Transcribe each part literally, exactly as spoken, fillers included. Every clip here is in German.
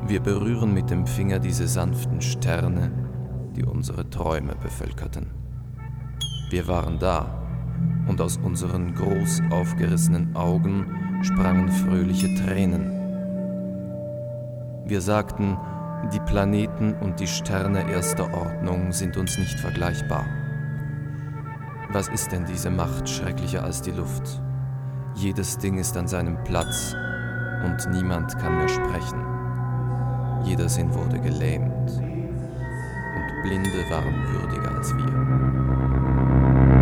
Wir berühren mit dem Finger diese sanften Sterne, die unsere Träume bevölkerten. Wir waren da, und aus unseren groß aufgerissenen Augen sprangen fröhliche Tränen. Wir sagten, die Planeten und die Sterne erster Ordnung sind uns nicht vergleichbar. Was ist denn diese Macht schrecklicher als die Luft? Jedes Ding ist an seinem Platz und niemand kann mehr sprechen. Jeder Sinn wurde gelähmt und Blinde waren würdiger als wir.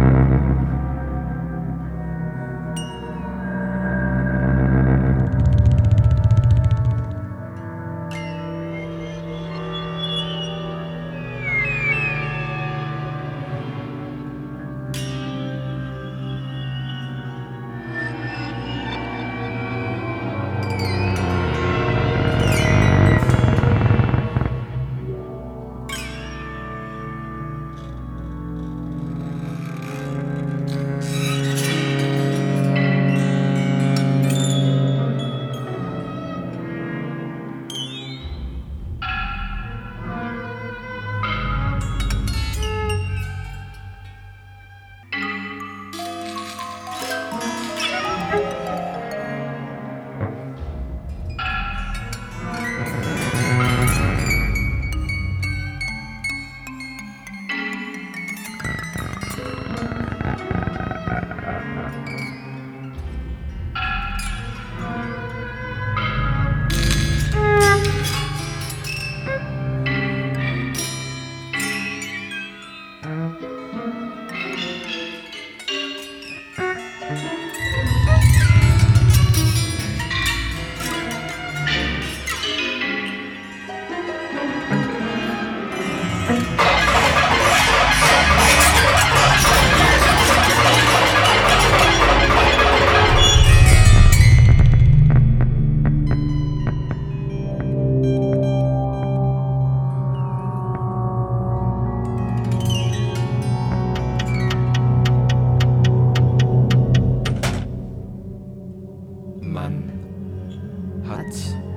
Man hat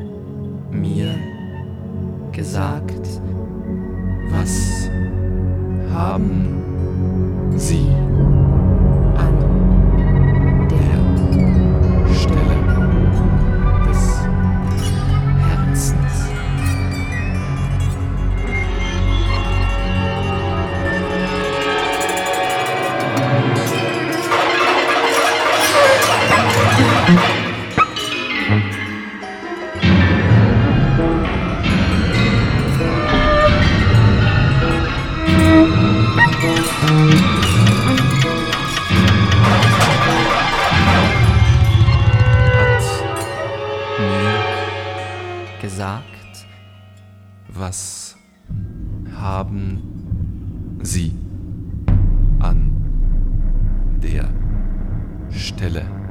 mir gesagt, was haben Sie an der Stelle des Herzens? Gesagt, was haben Sie an der Stelle